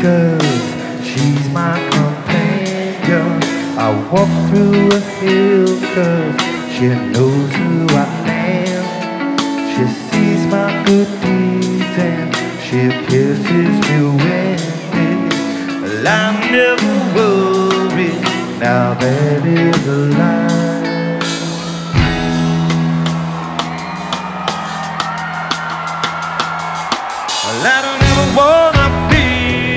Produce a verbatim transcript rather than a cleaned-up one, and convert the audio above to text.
'cause she's my companion. I walk through a hill 'cause she knows who I am. She sees my good deeds and she kisses me when it. Well, I'm never worried now that is a lie.